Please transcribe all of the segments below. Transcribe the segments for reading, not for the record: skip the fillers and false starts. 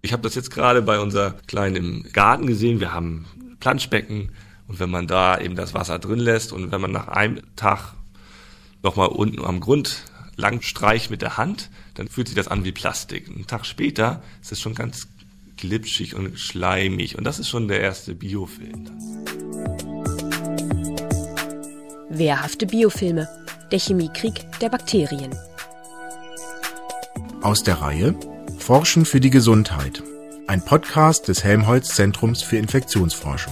Ich habe das jetzt gerade bei unser Kleinen im Garten gesehen. Wir haben Planschbecken und wenn man da eben das Wasser drin lässt und wenn man nach einem Tag nochmal unten am Grund lang streicht mit der Hand, dann fühlt sich das an wie Plastik. Einen Tag später ist es schon ganz glitschig und schleimig und das ist schon der erste Biofilm. Wehrhafte Biofilme. Der Chemiekrieg der Bakterien. Aus der Reihe Forschen für die Gesundheit. Ein Podcast des Helmholtz-Zentrums für Infektionsforschung.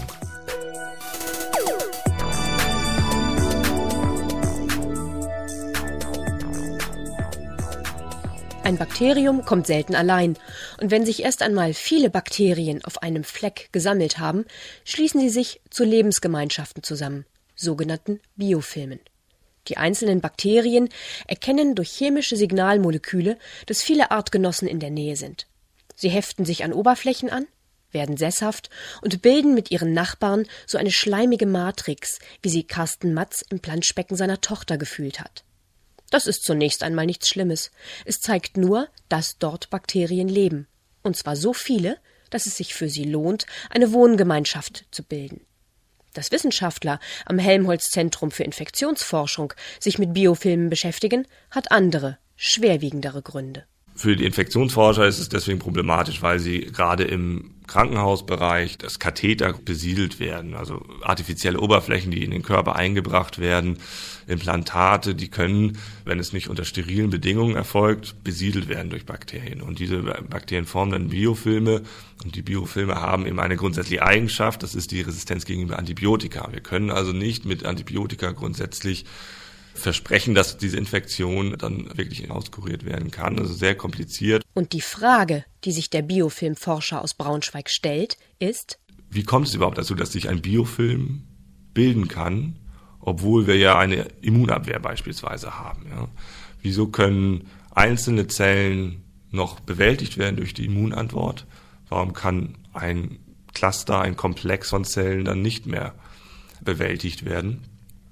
Ein Bakterium kommt selten allein und wenn sich erst einmal viele Bakterien auf einem Fleck gesammelt haben, schließen sie sich zu Lebensgemeinschaften zusammen, sogenannten Biofilmen. Die einzelnen Bakterien erkennen durch chemische Signalmoleküle, dass viele Artgenossen in der Nähe sind. Sie heften sich an Oberflächen an, werden sesshaft und bilden mit ihren Nachbarn so eine schleimige Matrix, wie sie Carsten Matz im Planschbecken seiner Tochter gefühlt hat. Das ist zunächst einmal nichts Schlimmes. Es zeigt nur, dass dort Bakterien leben. Und zwar so viele, dass es sich für sie lohnt, eine Wohngemeinschaft zu bilden. Dass Wissenschaftler am Helmholtz-Zentrum für Infektionsforschung sich mit Biofilmen beschäftigen, hat andere, schwerwiegendere Gründe. Für die Infektionsforscher ist es deswegen problematisch, weil sie gerade im Krankenhausbereich das Katheter besiedelt werden, also artifizielle Oberflächen, die in den Körper eingebracht werden, Implantate, die können, wenn es nicht unter sterilen Bedingungen erfolgt, besiedelt werden durch Bakterien. Und diese Bakterien formen dann Biofilme und die Biofilme haben eben eine grundsätzliche Eigenschaft, das ist die Resistenz gegenüber Antibiotika. Wir können also nicht mit Antibiotika grundsätzlich versprechen, dass diese Infektion dann wirklich auskuriert werden kann. Also sehr kompliziert. Und die Frage, die sich der Biofilmforscher aus Braunschweig stellt, ist: Wie kommt es überhaupt dazu, dass sich ein Biofilm bilden kann, obwohl wir ja eine Immunabwehr beispielsweise haben? Ja? Wieso können einzelne Zellen noch bewältigt werden durch die Immunantwort? Warum kann ein Cluster, ein Komplex von Zellen dann nicht mehr bewältigt werden?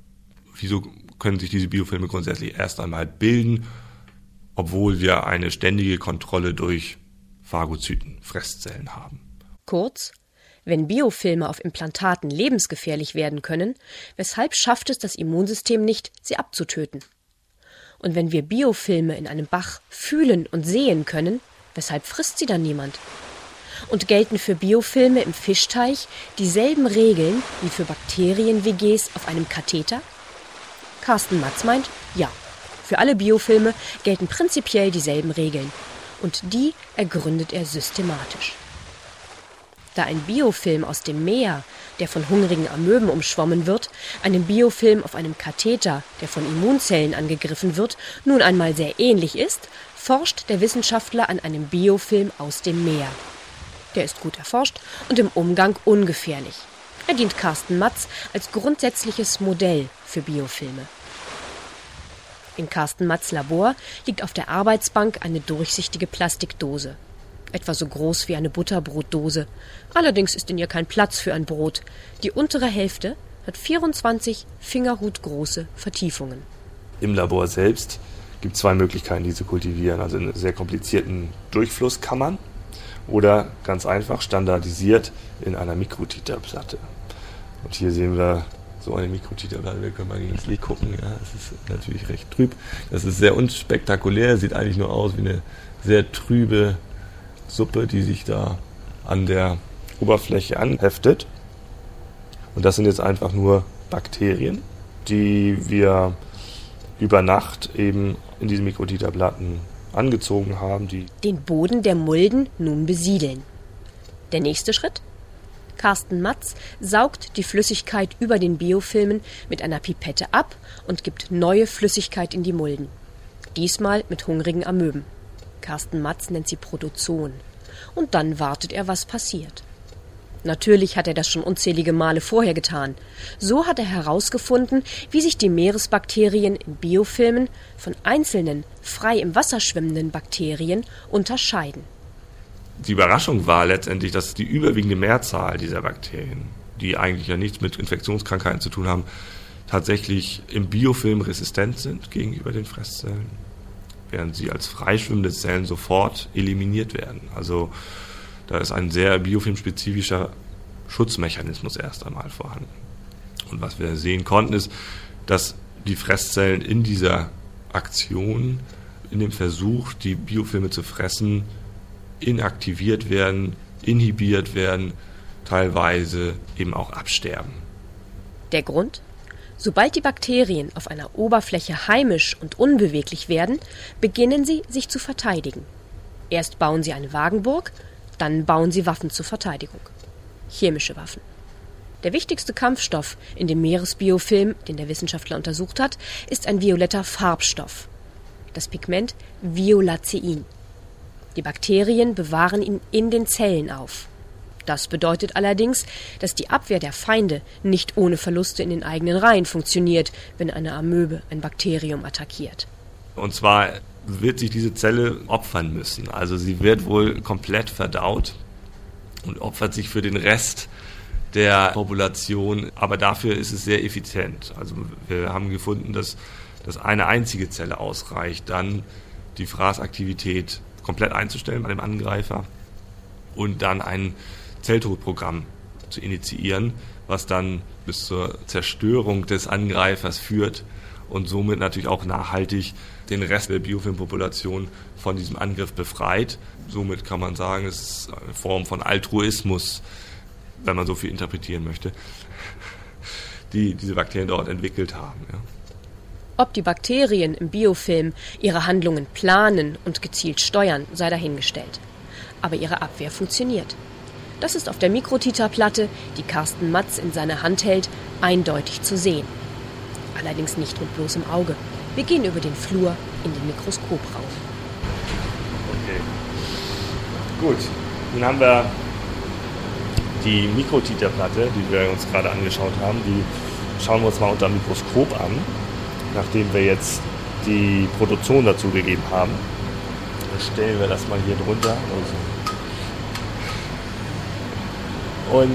Wieso können sich diese Biofilme grundsätzlich erst einmal bilden, obwohl wir eine ständige Kontrolle durch Phagozyten, Fresszellen haben. Kurz, wenn Biofilme auf Implantaten lebensgefährlich werden können, weshalb schafft es das Immunsystem nicht, sie abzutöten? Und wenn wir Biofilme in einem Bach fühlen und sehen können, weshalb frisst sie dann niemand? Und gelten für Biofilme im Fischteich dieselben Regeln wie für Bakterien-WGs auf einem Katheter? Carsten Matz meint, ja, für alle Biofilme gelten prinzipiell dieselben Regeln. Und die ergründet er systematisch. Da ein Biofilm aus dem Meer, der von hungrigen Amöben umschwommen wird, einem Biofilm auf einem Katheter, der von Immunzellen angegriffen wird, nun einmal sehr ähnlich ist, forscht der Wissenschaftler an einem Biofilm aus dem Meer. Der ist gut erforscht und im Umgang ungefährlich. Er dient Carsten Matz als grundsätzliches Modell für Biofilme. In Carsten Matz' Labor liegt auf der Arbeitsbank eine durchsichtige Plastikdose. Etwa so groß wie eine Butterbrotdose. Allerdings ist in ihr kein Platz für ein Brot. Die untere Hälfte hat 24 fingerhutgroße Vertiefungen. Im Labor selbst gibt es zwei Möglichkeiten, die zu kultivieren. Also in sehr komplizierten Durchflusskammern oder ganz einfach standardisiert in einer Mikrotiterplatte. Und hier sehen wir so eine Mikrotiterplatte, wir können mal gegen das Licht gucken. Ja, es ist natürlich recht trüb. Das ist sehr unspektakulär, sieht eigentlich nur aus wie eine sehr trübe Suppe, die sich da an der Oberfläche anheftet. Und das sind jetzt einfach nur Bakterien, die wir über Nacht eben in diese Mikrotiterplatten angezogen haben, die den Boden der Mulden nun besiedeln. Der nächste Schritt? Carsten Matz saugt die Flüssigkeit über den Biofilmen mit einer Pipette ab und gibt neue Flüssigkeit in die Mulden. Diesmal mit hungrigen Amöben. Carsten Matz nennt sie Protozoen. Und dann wartet er, was passiert. Natürlich hat er das schon unzählige Male vorher getan. So hat er herausgefunden, wie sich die Meeresbakterien in Biofilmen von einzelnen, frei im Wasser schwimmenden Bakterien unterscheiden. Die Überraschung war letztendlich, dass die überwiegende Mehrzahl dieser Bakterien, die eigentlich ja nichts mit Infektionskrankheiten zu tun haben, tatsächlich im Biofilm resistent sind gegenüber den Fresszellen, während sie als freischwimmende Zellen sofort eliminiert werden. Also Da ist ein sehr biofilmspezifischer Schutzmechanismus erst einmal vorhanden. Und was wir sehen konnten, ist, dass die Fresszellen in dieser Aktion, in dem Versuch, die Biofilme zu fressen, inaktiviert werden, inhibiert werden, teilweise eben auch absterben. Der Grund? Sobald die Bakterien auf einer Oberfläche heimisch und unbeweglich werden, beginnen sie, sich zu verteidigen. Erst bauen sie eine Wagenburg, dann bauen sie Waffen zur Verteidigung. Chemische Waffen. Der wichtigste Kampfstoff in dem Meeresbiofilm, den der Wissenschaftler untersucht hat, ist ein violetter Farbstoff. Das Pigment Violacein. Die Bakterien bewahren ihn in den Zellen auf. Das bedeutet allerdings, dass die Abwehr der Feinde nicht ohne Verluste in den eigenen Reihen funktioniert, wenn eine Amöbe ein Bakterium attackiert. Und zwar wird sich diese Zelle opfern müssen. Also sie wird wohl komplett verdaut und opfert sich für den Rest der Population. Aber dafür ist es sehr effizient. Also wir haben gefunden, dass eine einzige Zelle ausreicht, dann die Fraßaktivität komplett einzustellen bei dem Angreifer und dann ein Zelltodprogramm zu initiieren, was dann bis zur Zerstörung des Angreifers führt und somit natürlich auch nachhaltig den Rest der Biofilmpopulation von diesem Angriff befreit. Somit kann man sagen, es ist eine Form von Altruismus, wenn man so viel interpretieren möchte, die diese Bakterien dort entwickelt haben. Ja. Ob die Bakterien im Biofilm ihre Handlungen planen und gezielt steuern, sei dahingestellt. Aber ihre Abwehr funktioniert. Das ist auf der Mikrotiterplatte, die Carsten Matz in seiner Hand hält, eindeutig zu sehen. Allerdings nicht mit bloßem Auge. Wir gehen über den Flur in den Mikroskopraum. Okay. Gut, nun haben wir die Mikrotiterplatte, die wir uns gerade angeschaut haben, die schauen wir uns mal unter dem Mikroskop an, nachdem wir jetzt die Protozoen dazu gegeben haben. Dann stellen wir das mal hier drunter. Und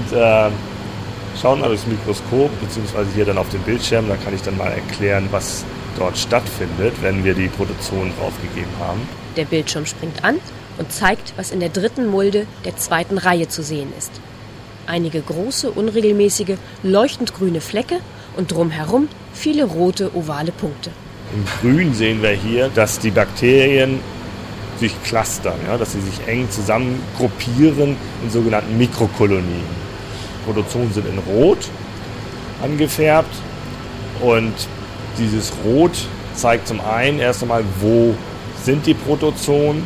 schauen mal durchs Mikroskop, beziehungsweise hier dann auf dem Bildschirm. Da kann ich dann mal erklären, was dort stattfindet, wenn wir die Protozoen draufgegeben haben. Der Bildschirm springt an und zeigt, was in der dritten Mulde der zweiten Reihe zu sehen ist. Einige große, unregelmäßige, leuchtend grüne Flecke und drumherum viele rote, ovale Punkte. Im Grün sehen wir hier, dass die Bakterien sich clustern, ja, dass sie sich eng zusammengruppieren in sogenannten Mikrokolonien. Protozoen sind in Rot angefärbt und dieses Rot zeigt zum einen erst einmal, wo sind die Protozoen.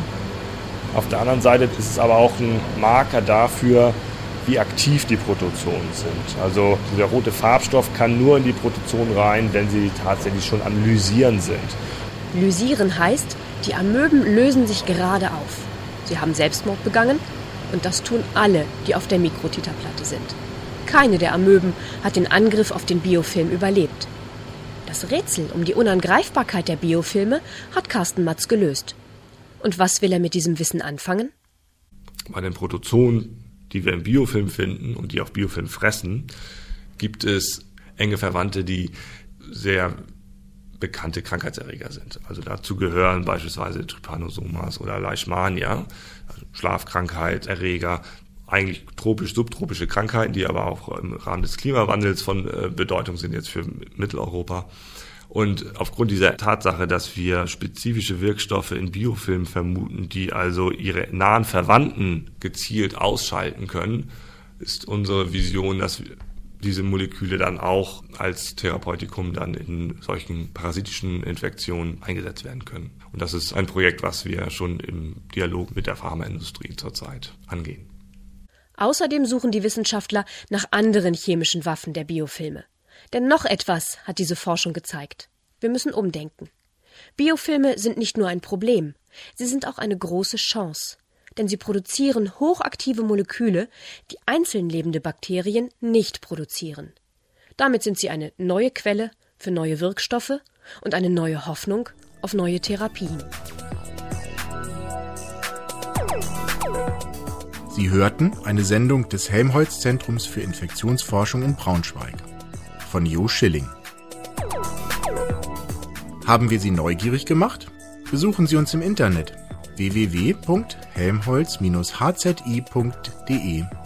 Auf der anderen Seite ist es aber auch ein Marker dafür, wie aktiv die Protozoen sind. Also dieser rote Farbstoff kann nur in die Protozoen rein, wenn sie tatsächlich schon am Lysieren sind. Lysieren heißt, die Amöben lösen sich gerade auf. Sie haben Selbstmord begangen und das tun alle, die auf der Mikrotiterplatte sind. Keine der Amöben hat den Angriff auf den Biofilm überlebt. Das Rätsel um die Unangreifbarkeit der Biofilme hat Carsten Matz gelöst. Und was will er mit diesem Wissen anfangen? Bei den Protozoen, die wir im Biofilm finden und die auch Biofilm fressen, gibt es enge Verwandte, die sehr bekannte Krankheitserreger sind. Also dazu gehören beispielsweise Trypanosomas oder Leishmania, also Schlafkrankheit, Erreger, eigentlich tropisch-subtropische Krankheiten, die aber auch im Rahmen des Klimawandels von Bedeutung sind jetzt für Mitteleuropa. Und aufgrund dieser Tatsache, dass wir spezifische Wirkstoffe in Biofilmen vermuten, die also ihre nahen Verwandten gezielt ausschalten können, ist unsere Vision, dass diese Moleküle dann auch als Therapeutikum dann in solchen parasitischen Infektionen eingesetzt werden können. Und das ist ein Projekt, was wir schon im Dialog mit der Pharmaindustrie zurzeit angehen. Außerdem suchen die Wissenschaftler nach anderen chemischen Waffen der Biofilme. Denn noch etwas hat diese Forschung gezeigt. Wir müssen umdenken. Biofilme sind nicht nur ein Problem, sie sind auch eine große Chance. Denn sie produzieren hochaktive Moleküle, die einzeln lebende Bakterien nicht produzieren. Damit sind sie eine neue Quelle für neue Wirkstoffe und eine neue Hoffnung auf neue Therapien. Sie hörten eine Sendung des Helmholtz-Zentrums für Infektionsforschung in Braunschweig von Jo Schilling. Haben wir Sie neugierig gemacht? Besuchen Sie uns im Internet www.helmholtz-hzi.de.